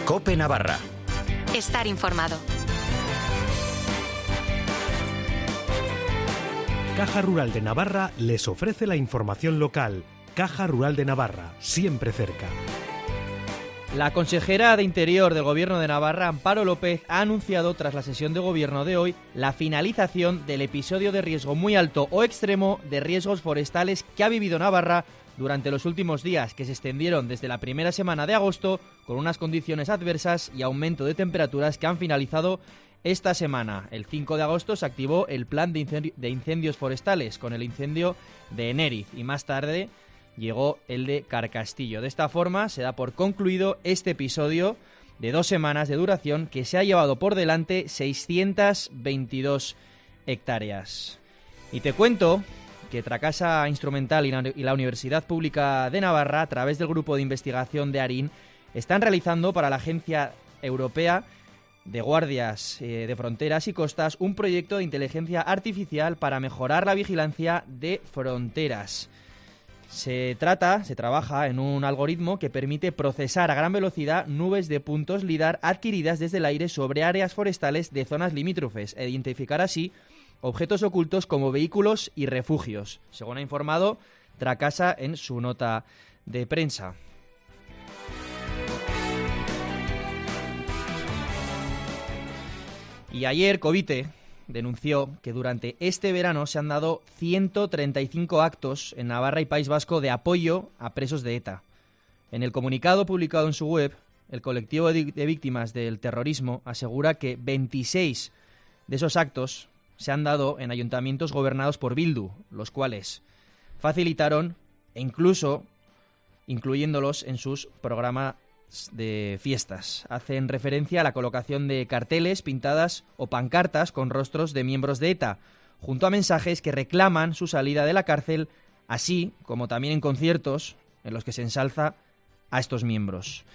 COPE Navarra. Estar informado. Caja Rural de Navarra les ofrece la información local. Caja Rural de Navarra, siempre cerca. La consejera de Interior del Gobierno de Navarra, Amparo López, ha anunciado tras la sesión de gobierno de hoy la finalización del episodio de riesgo muy alto o extremo de riesgos forestales que ha vivido Navarra durante los últimos días, que se extendieron desde la primera semana de agosto con unas condiciones adversas y aumento de temperaturas que han finalizado esta semana. El 5 de agosto se activó el plan de incendios forestales con el incendio de Enériz y más tarde llegó el de Carcastillo. De esta forma se da por concluido este episodio de 2 semanas de duración que se ha llevado por delante 622 hectáreas. Y te cuento que Tracasa Instrumental y la Universidad Pública de Navarra, a través del grupo de investigación de ARIN, están realizando para la Agencia Europea de Guardias de Fronteras y Costas un proyecto de inteligencia artificial para mejorar la vigilancia de fronteras. Se trabaja en un algoritmo que permite procesar a gran velocidad nubes de puntos LIDAR adquiridas desde el aire sobre áreas forestales de zonas limítrofes e identificar así objetos ocultos como vehículos y refugios, según ha informado Tracasa en su nota de prensa. Y ayer Covite denunció que durante este verano se han dado 135 actos en Navarra y País Vasco de apoyo a presos de ETA. En el comunicado publicado en su web, el colectivo de víctimas del terrorismo asegura que 26 de esos actos se han dado en ayuntamientos gobernados por Bildu, los cuales facilitaron e incluso incluyéndolos en sus programas de fiestas. Hacen referencia a la colocación de carteles, pintadas o pancartas con rostros de miembros de ETA, junto a mensajes que reclaman su salida de la cárcel, así como también en conciertos en los que se ensalza a estos miembros.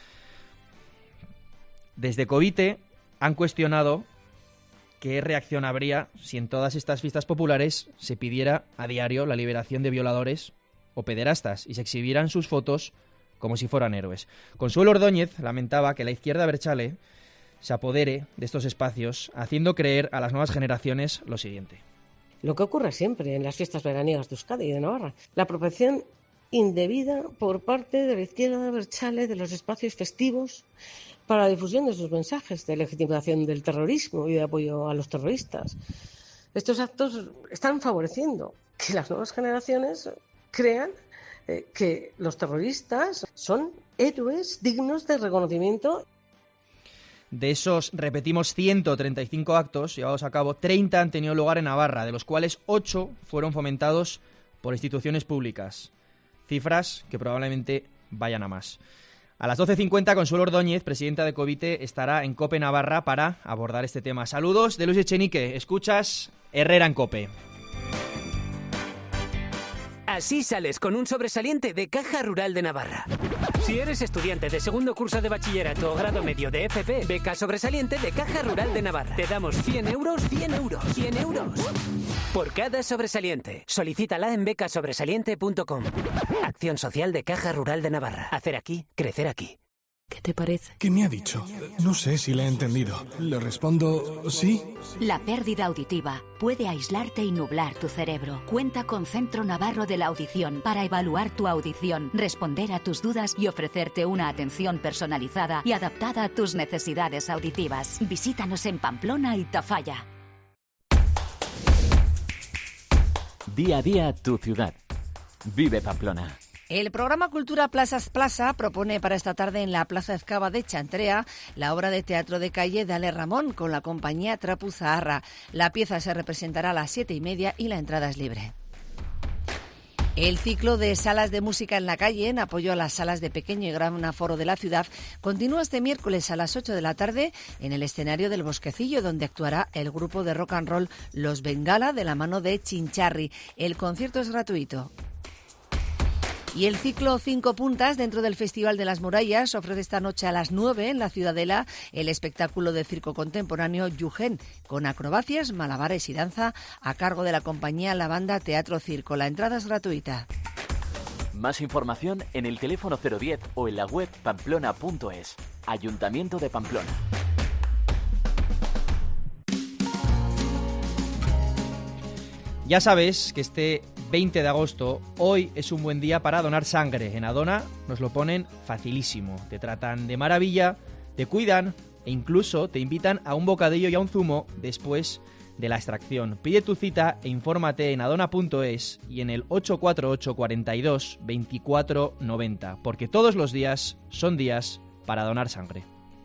Desde Covite han cuestionado qué reacción habría si en todas estas fiestas populares se pidiera a diario la liberación de violadores o pederastas y se exhibieran sus fotos como si fueran héroes. Consuelo Ordóñez lamentaba que la izquierda abertzale se apodere de estos espacios, haciendo creer a las nuevas generaciones lo siguiente. Lo que ocurre siempre en las fiestas veraniegas de Euskadi y de Navarra, la apropiación indebida por parte de la izquierda abertzale de los espacios festivos para la difusión de sus mensajes de legitimación del terrorismo y de apoyo a los terroristas. Estos actos están favoreciendo que las nuevas generaciones crean que los terroristas son héroes dignos de reconocimiento. De esos, repetimos, 135 actos llevados a cabo, 30 han tenido lugar en Navarra, de los cuales 8 fueron fomentados por instituciones públicas. Cifras que probablemente vayan a más. A las 12:50, Consuelo Ordóñez, presidenta de Covite, estará en COPE Navarra para abordar este tema. Saludos de Luis Echenique. Escuchas Herrera en COPE. Así sales con un sobresaliente de Caja Rural de Navarra. Si eres estudiante de segundo curso de bachillerato o grado medio de FP, beca sobresaliente de Caja Rural de Navarra. Te damos 100 euros, 100 euros, 100 euros. Por cada sobresaliente. Solicítala en becasobresaliente.com. Acción social de Caja Rural de Navarra. Hacer aquí, crecer aquí. ¿Qué te parece? ¿Qué me ha dicho? No sé si le he entendido. ¿Le respondo sí? La pérdida auditiva puede aislarte y nublar tu cerebro. Cuenta con Centro Navarro de la Audición para evaluar tu audición, responder a tus dudas y ofrecerte una atención personalizada y adaptada a tus necesidades auditivas. Visítanos en Pamplona y Tafalla. Día a día tu ciudad. Vive Pamplona. El programa Cultura Plazas Plaza propone para esta tarde en la Plaza Ezcaba de Chantrea la obra de teatro de calle de Ale Ramón con la compañía Trapu Zaharra. La pieza se representará a las 7:30 y la entrada es libre. El ciclo de salas de música en la calle, en apoyo a las salas de pequeño y gran aforo de la ciudad, continúa este miércoles a las 8 de la tarde en el escenario del Bosquecillo, donde actuará el grupo de rock and roll Los Bengala de la mano de Chincharri. El concierto es gratuito. Y el ciclo 5 puntas dentro del Festival de las Murallas ofrece esta noche a las 9 en la Ciudadela el espectáculo de circo contemporáneo Yugen, con acrobacias, malabares y danza a cargo de la compañía La Banda Teatro Circo. La entrada es gratuita. Más información en el teléfono 010 o en la web pamplona.es. Ayuntamiento de Pamplona. Ya sabes que este 20 de agosto, hoy es un buen día para donar sangre. En Adona nos lo ponen facilísimo. Te tratan de maravilla, te cuidan e incluso te invitan a un bocadillo y a un zumo después de la extracción. Pide tu cita e infórmate en adona.es y en el 848 42 24 90, porque todos los días son días para donar sangre.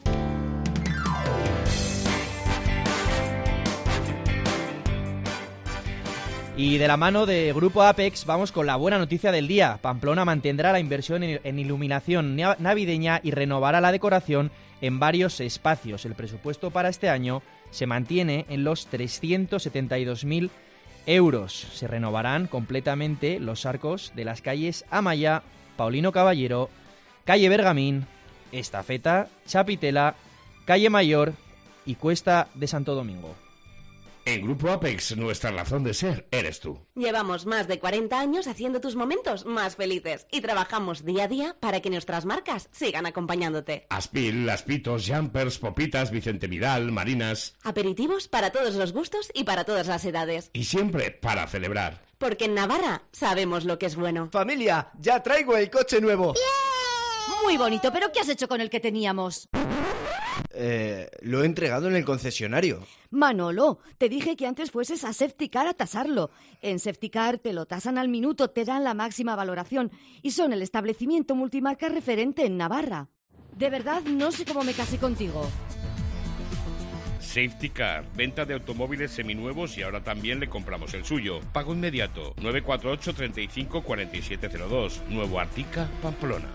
Y de la mano de Grupo Apex vamos con la buena noticia del día. Pamplona mantendrá la inversión en iluminación navideña y renovará la decoración en varios espacios. El presupuesto para este año se mantiene en los 372.000 euros. Se renovarán completamente los arcos de las calles Amaya, Paulino Caballero, Calle Bergamín, Estafeta, Chapitela, Calle Mayor y Cuesta de Santo Domingo. En Grupo Apex, nuestra razón de ser eres tú. Llevamos más de 40 años haciendo tus momentos más felices y trabajamos día a día para que nuestras marcas sigan acompañándote. Aspil, Aspitos, Jumpers, Popitas, Vicente Vidal, Marinas. Aperitivos para todos los gustos y para todas las edades. Y siempre para celebrar. Porque en Navarra sabemos lo que es bueno. Familia, ya traigo el coche nuevo. ¡Bien! Muy bonito, pero ¿qué has hecho con el que teníamos? Lo he entregado en el concesionario. Manolo, te dije que antes fueses a Safetycar a tasarlo. En Safetycar te lo tasan al minuto, te dan la máxima valoración y son el establecimiento multimarca referente en Navarra. De verdad, no sé cómo me casé contigo. Safetycar, venta de automóviles seminuevos y ahora también le compramos el suyo. Pago inmediato, 948 35 4702, Nuevo Artica, Pamplona.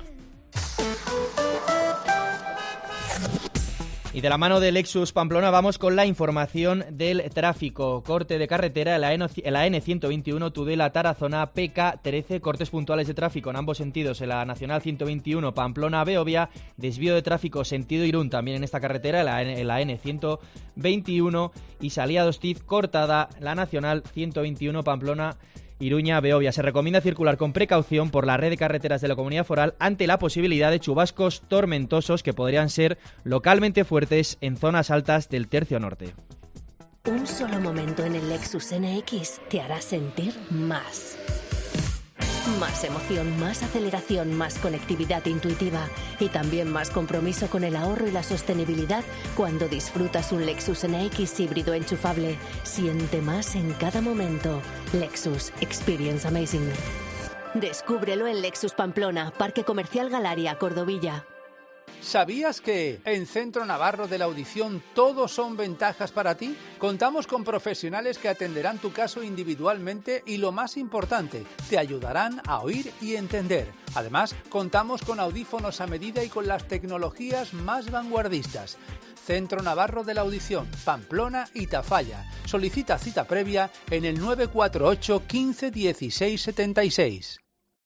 Y de la mano de Lexus Pamplona vamos con la información del tráfico. Corte de carretera en la N121 Tudela-Tarazona, PK13, cortes puntuales de tráfico en ambos sentidos en la Nacional 121 Pamplona-Beovia, desvío de tráfico sentido Irún también en esta carretera en la N121 y salida de Hostiz cortada la Nacional 121 Pamplona Iruña, Beovia. Se recomienda circular con precaución por la red de carreteras de la Comunidad Foral ante la posibilidad de chubascos tormentosos que podrían ser localmente fuertes en zonas altas del tercio norte. Un solo momento en el Lexus NX te hará sentir más. Más emoción, más aceleración, más conectividad intuitiva y también más compromiso con el ahorro y la sostenibilidad cuando disfrutas un Lexus NX híbrido enchufable. Siente más en cada momento. Lexus Experience Amazing. Descúbrelo en Lexus Pamplona, Parque Comercial Galaria, Cordovilla. ¿Sabías que en Centro Navarro de la Audición todo son ventajas para ti? Contamos con profesionales que atenderán tu caso individualmente y, lo más importante, te ayudarán a oír y entender. Además, contamos con audífonos a medida y con las tecnologías más vanguardistas. Centro Navarro de la Audición, Pamplona y Tafalla. Solicita cita previa en el 948 15 16 76.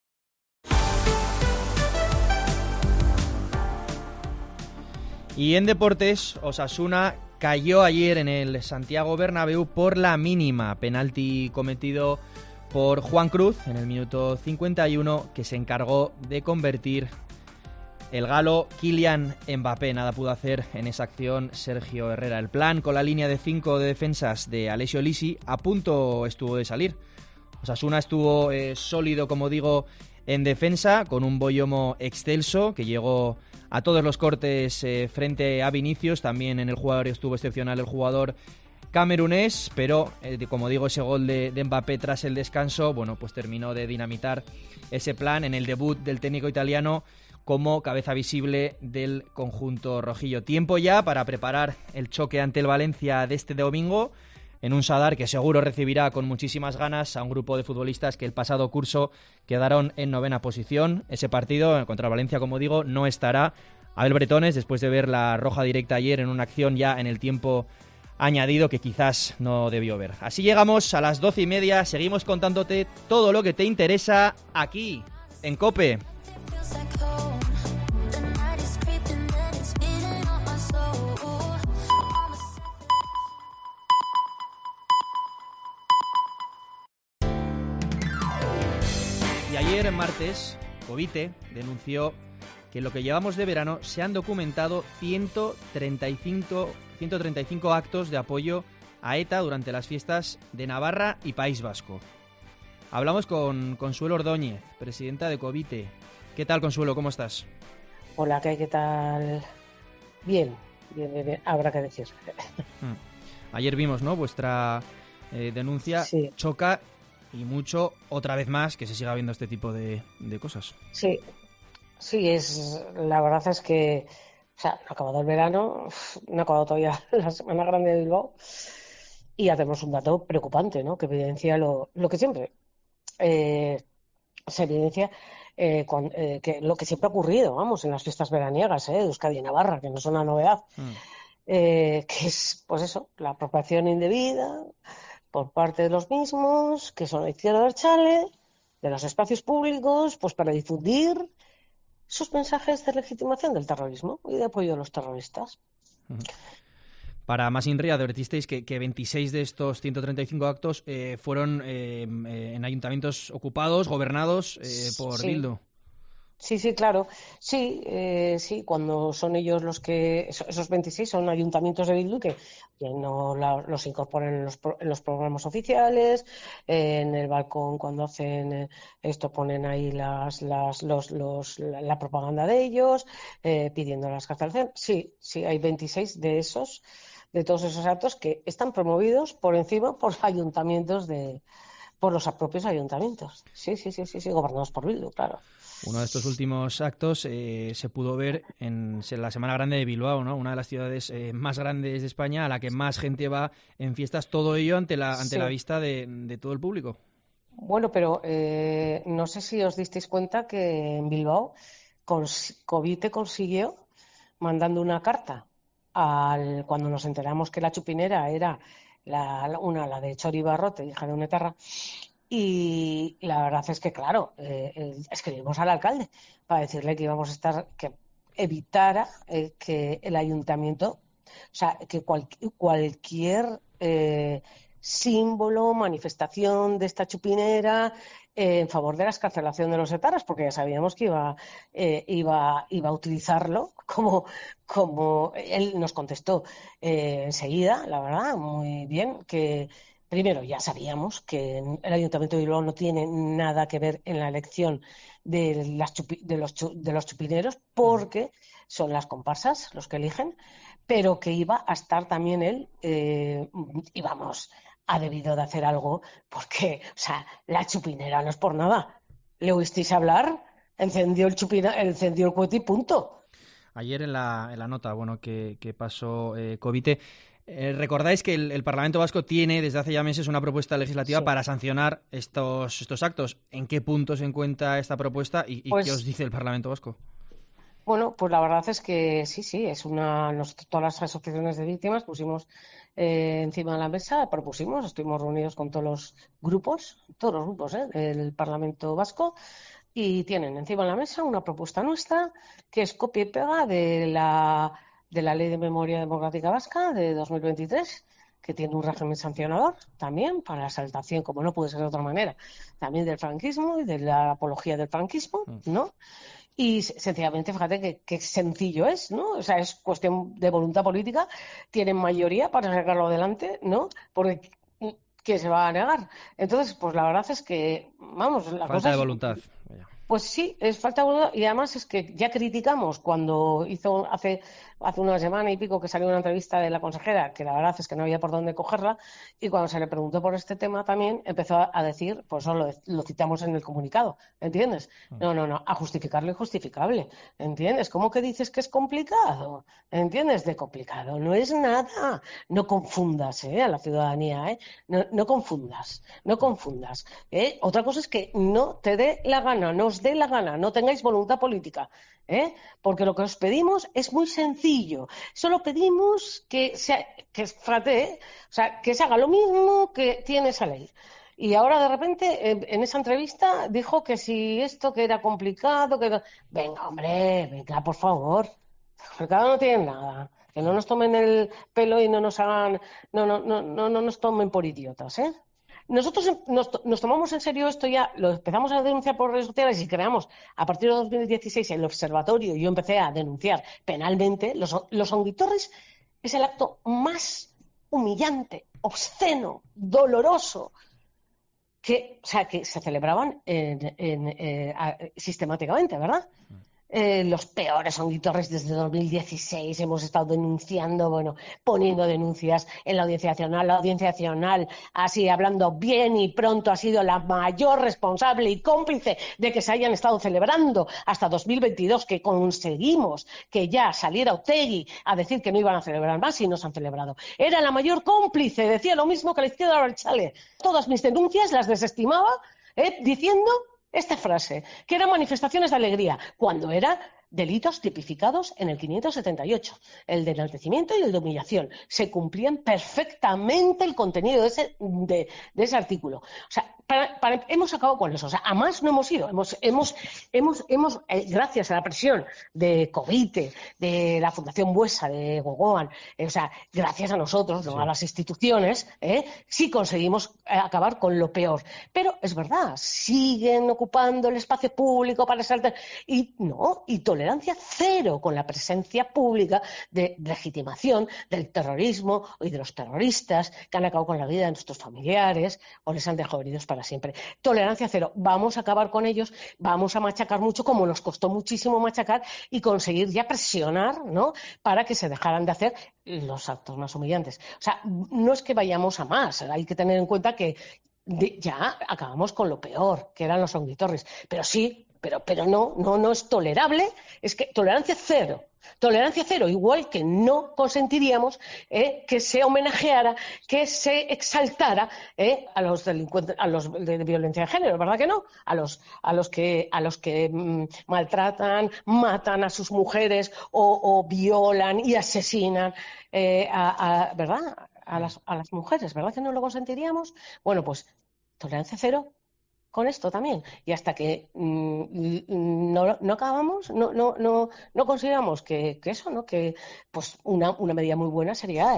Y en deportes, Osasuna cayó ayer en el Santiago Bernabéu por la mínima. Penalti cometido por Juan Cruz en el minuto 51, que se encargó de convertir el galo Kylian Mbappé. Nada pudo hacer en esa acción Sergio Herrera. El plan con la línea de 5 de defensas de Alessio Lisi a punto estuvo de salir. Osasuna estuvo sólido, como digo, en defensa, con un Boyomo excelso que llegó a todos los cortes frente a Vinicius. También en el jugador estuvo excepcional el jugador camerunés, pero como digo, ese gol de Mbappé tras el descanso, bueno, pues terminó de dinamitar ese plan en el debut del técnico italiano como cabeza visible del conjunto rojillo. Tiempo ya para preparar el choque ante el Valencia de este domingo, en un Sadar que seguro recibirá con muchísimas ganas a un grupo de futbolistas que el pasado curso quedaron en 9ª posición. Ese partido contra Valencia, como digo, no estará Abel Bretones después de ver la roja directa ayer en una acción ya en el tiempo añadido que quizás no debió ver. Así llegamos a las 12:30, seguimos contándote todo lo que te interesa aquí, en COPE. Y ayer, martes, Covite denunció que en lo que llevamos de verano se han documentado 135 actos de apoyo a ETA durante las fiestas de Navarra y País Vasco. Hablamos con Consuelo Ordóñez, presidenta de Covite. ¿Qué tal, Consuelo? ¿Cómo estás? Hola, ¿qué tal? Bien. Habrá que decir. Ayer vimos, ¿no?, vuestra denuncia. Sí. Choca y mucho, otra vez más, que se siga viendo este tipo de cosas. Sí, la verdad es que, o sea, no ha acabado el verano, no ha acabado todavía la Semana Grande de Bilbao, y ya tenemos un dato preocupante, ¿no?, que evidencia lo que siempre se evidencia, que lo que siempre ha ocurrido, vamos, en las fiestas veraniegas de Euskadi y Navarra, que no es una novedad, que es, pues eso, la apropiación indebida por parte de los mismos, que son la izquierda abertzale, de los espacios públicos, pues para difundir sus mensajes de legitimación del terrorismo y de apoyo a los terroristas. Para más INRI advertisteis que 26 de estos 135 actos fueron en ayuntamientos ocupados, gobernados por Bildu. Sí, claro. Sí, cuando son ellos los que... Esos 26 son ayuntamientos de Bildu que no los incorporan en los programas oficiales, en el balcón cuando hacen esto ponen ahí la propaganda de ellos, pidiendo las cancelaciones. Sí, hay 26 de todos esos actos que están promovidos por encima por ayuntamientos por los propios ayuntamientos. Sí, gobernados por Bildu, claro. Uno de estos últimos actos se pudo ver en la Semana Grande de Bilbao, ¿no? Una de las ciudades más grandes de España, a la que más gente va en fiestas, todo ello ante la vista de todo el público. Bueno, pero no sé si os disteis cuenta que en Bilbao Covite consiguió, mandando una carta cuando nos enteramos que la chupinera era la de Txori Barrote, hija de Unetarra. Y la verdad es que, claro, escribimos al alcalde para decirle que íbamos a que evitara que el ayuntamiento, o sea, que cualquier símbolo, manifestación de esta chupinera en favor de la excarcelación de los etarras, porque ya sabíamos que iba a utilizarlo como él nos contestó enseguida, la verdad, muy bien, que primero ya sabíamos que el Ayuntamiento de Bilbao no tiene nada que ver en la elección de los chupineros, porque son las comparsas los que eligen, pero que iba a estar también él, y vamos, ha debido de hacer algo, porque, o sea, la chupinera no es por nada. ¿Le oísteis hablar? Encendió el cohete y punto. Ayer en la nota, bueno, que pasó Covite, recordáis que el Parlamento Vasco tiene desde hace ya meses una propuesta legislativa para sancionar estos actos. ¿En qué punto se encuentra esta propuesta y qué os dice el Parlamento Vasco? Bueno, pues la verdad es que sí, todas las asociaciones de víctimas pusimos encima de la mesa, estuvimos reunidos con todos los grupos del Parlamento Vasco, y tienen encima de la mesa una propuesta nuestra que es copia y pega de la Ley de Memoria Democrática Vasca de 2023, que tiene un régimen sancionador también para la exaltación, como no puede ser de otra manera, también del franquismo y de la apología del franquismo, ¿no? Y sencillamente, fíjate qué sencillo es, ¿no? O sea, es cuestión de voluntad política, tienen mayoría para sacarlo adelante, ¿no? Porque ¿quién se va a negar? Entonces, pues la verdad es que, vamos, la falta de voluntad. Pues sí, es falta de voluntad, y además es que ya criticamos cuando hizo hace una semana y pico que salió una entrevista de la consejera, que la verdad es que no había por dónde cogerla, y cuando se le preguntó por este tema también empezó a decir, pues eso lo citamos en el comunicado, ¿entiendes? No, a justificar lo injustificable, ¿entiendes? ¿Cómo que dices que es complicado? ¿Entiendes? De complicado no es nada. No confundas a la ciudadanía, no confundas. Otra cosa es que no te dé la gana, no os dé la gana, no tengáis voluntad política, porque lo que os pedimos es muy sencillo. Solo pedimos que se haga lo mismo que tiene esa ley. Y ahora de repente en esa entrevista dijo que si esto que era complicado, venga, hombre, por favor, complicado no tiene nada. Que no nos tomen el pelo y no nos hagan, no nos tomen por idiotas, nosotros nos tomamos en serio esto, ya lo empezamos a denunciar por redes sociales y creamos a partir de 2016 el observatorio, y yo empecé a denunciar penalmente. Los onguitorris es el acto más humillante, obsceno, doloroso, que se celebraban sistemáticamente, ¿verdad? Los peores onguitorris desde 2016 hemos estado denunciando, poniendo denuncias en la Audiencia Nacional. La Audiencia Nacional, así hablando bien y pronto, ha sido la mayor responsable y cómplice de que se hayan estado celebrando hasta 2022, que conseguimos que ya saliera Otegi a decir que no iban a celebrar más y no se han celebrado. Era la mayor cómplice, decía lo mismo que la izquierda Abertzale. Todas mis denuncias las desestimaba, diciendo esta frase, que eran manifestaciones de alegría, cuando eran delitos tipificados en el 578, el de enaltecimiento y el de humillación. Se cumplían perfectamente el contenido de ese artículo. O sea, hemos acabado con eso. O sea, a más no hemos ido. Hemos gracias a la presión de Covite, de la Fundación Buesa, de Gogoan, gracias a nosotros, ¿no? A las instituciones, sí conseguimos acabar con lo peor. Pero es verdad, siguen ocupando el espacio público para saltar. Y tolerancia cero con la presencia pública de legitimación del terrorismo y de los terroristas que han acabado con la vida de nuestros familiares o les han dejado heridos para siempre. Tolerancia cero. Vamos a acabar con ellos, vamos a machacar mucho, como nos costó muchísimo machacar, y conseguir ya presionar, ¿no?, para que se dejaran de hacer los actos más humillantes. O sea, no es que vayamos a más, hay que tener en cuenta que ya acabamos con lo peor, que eran los onguitorris. Pero sí, pero no es tolerable, es que tolerancia cero. Tolerancia cero, igual que no consentiríamos que se homenajeara, que se exaltara a los delincuentes, a los de violencia de género, ¿verdad que no? A los que maltratan, matan a sus mujeres o violan y asesinan, ¿verdad? A las mujeres, ¿verdad que no lo consentiríamos? Bueno, pues tolerancia cero con esto también, y hasta que no acabamos, no consideramos que eso, ¿no?, que pues una medida muy buena sería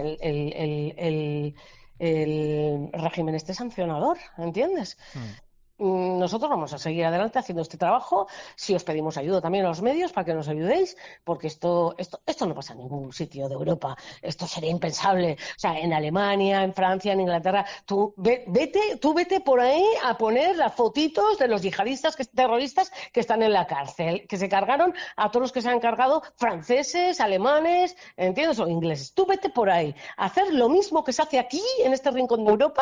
el régimen sancionador, ¿entiendes? Nosotros vamos a seguir adelante haciendo este trabajo. Si os pedimos ayuda también a los medios para que nos ayudéis, porque esto no pasa en ningún sitio de Europa. Esto sería impensable. O sea, en Alemania, en Francia, en Inglaterra, tú vete por ahí a poner las fotitos de los yihadistas terroristas que están en la cárcel, que se cargaron a todos los que se han cargado, franceses, alemanes, ¿entiendes?, o ingleses. Tú vete por ahí a hacer lo mismo que se hace aquí, en este rincón de Europa.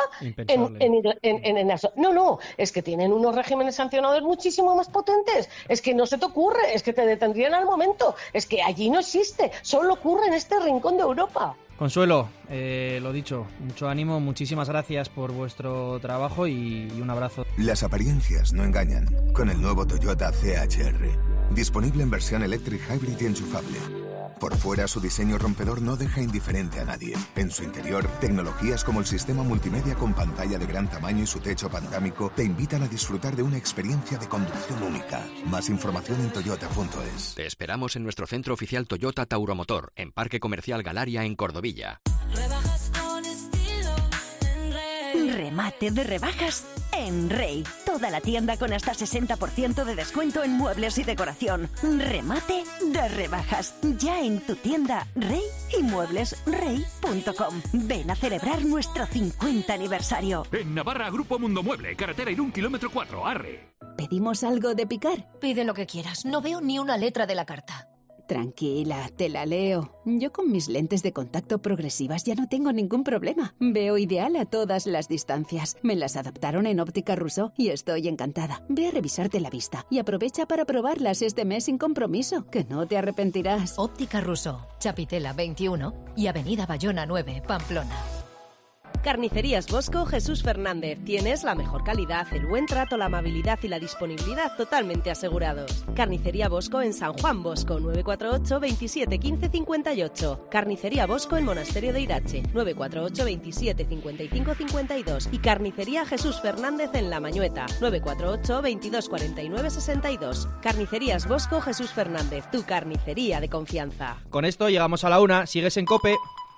No, es que tienen unos regímenes sancionadores muchísimo más potentes. Es que no se te ocurre, es que te detendrían al momento. Es que allí no existe, solo ocurre en este rincón de Europa. Consuelo, lo dicho, mucho ánimo, muchísimas gracias por vuestro trabajo y un abrazo. Las apariencias no engañan. Con el nuevo Toyota CHR, disponible en versión electric hybrid y enchufable. Por fuera, su diseño rompedor no deja indiferente a nadie. En su interior, tecnologías como el sistema multimedia con pantalla de gran tamaño y su techo panorámico te invitan a disfrutar de una experiencia de conducción única. Más información en toyota.es. Te esperamos en nuestro centro oficial Toyota Tauromotor, en Parque Comercial Galaria, en Cordovilla. Rebajas con estilo en Rey. Remate de rebajas en Rey. Toda la tienda con hasta 60% de descuento en muebles y decoración. Remate de rebajas. Ya en tu tienda Rey y mueblesrey.com. Ven a celebrar nuestro 50 aniversario. En Navarra, Grupo Mundo Mueble, carretera Irún, kilómetro 4, Arre. ¿Pedimos algo de picar? Pide lo que quieras. No veo ni una letra de la carta. Tranquila, te la leo. Yo con mis lentes de contacto progresivas ya no tengo ningún problema. Veo ideal a todas las distancias. Me las adaptaron en Óptica Rousseau y estoy encantada. Ve a revisarte la vista y aprovecha para probarlas este mes sin compromiso, que no te arrepentirás. Óptica Rousseau, Chapitela 21 y Avenida Bayona 9, Pamplona. Carnicerías Bosco Jesús Fernández. Tienes la mejor calidad, el buen trato, la amabilidad y la disponibilidad totalmente asegurados. Carnicería Bosco en San Juan Bosco, 948 27 15 58. Carnicería Bosco en Monasterio de Irache, 948 27 55 52. Y Carnicería Jesús Fernández en La Mañueta, 948 22 49 62. Carnicerías Bosco Jesús Fernández, tu carnicería de confianza. Con esto llegamos a la 1. Sigues en COPE.